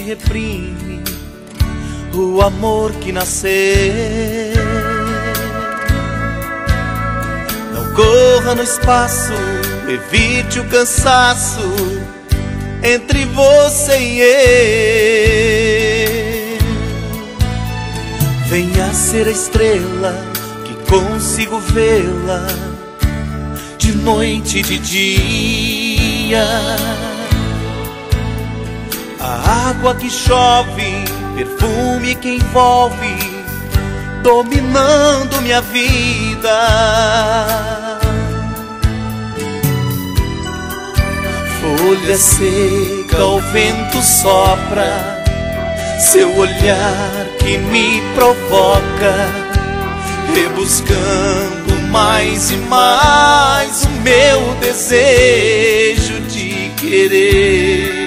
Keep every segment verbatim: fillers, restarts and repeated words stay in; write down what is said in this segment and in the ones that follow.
reprime o amor que nasceu. Não corra no espaço, evite o cansaço entre você e eu. Venha ser a estrela que consigo vê-la de noite e de dia. A água que chove, perfume que envolve, dominando minha vida. Folha seca, o vento sopra, seu olhar que me provoca, rebuscando mais e mais o meu desejo de querer.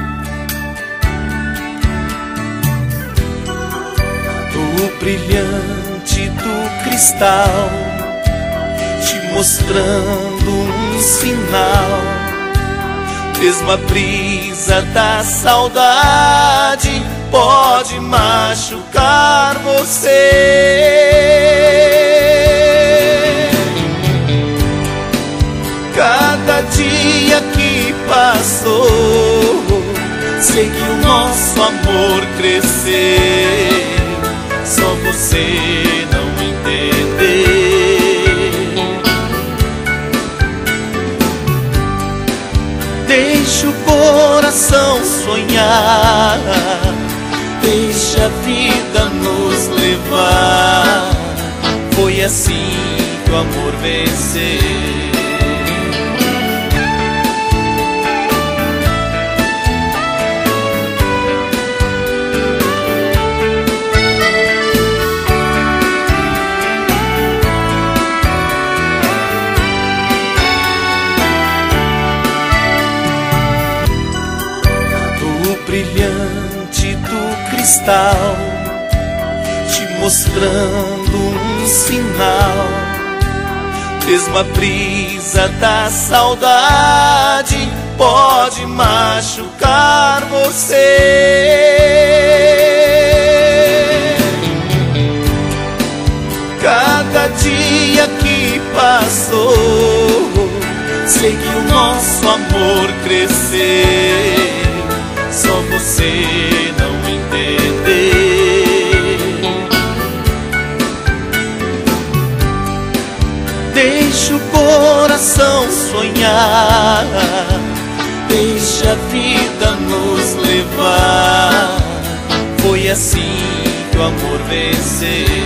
O brilhante do cristal te mostrando um sinal, mesmo a brisa da saudade pode machucar você. Cada dia que passou, sei que o nosso amor cresceu. Só você não entender. Deixa o coração sonhar, deixa a vida nos levar. Foi assim que o amor venceu. Brilhante do cristal te mostrando um sinal, mesmo a brisa da saudade pode machucar você. Cada dia que passou, sei que o nosso amor cresceu. Só você não entender. Deixa o coração sonhar, deixa a vida nos levar. Foi assim que o amor venceu.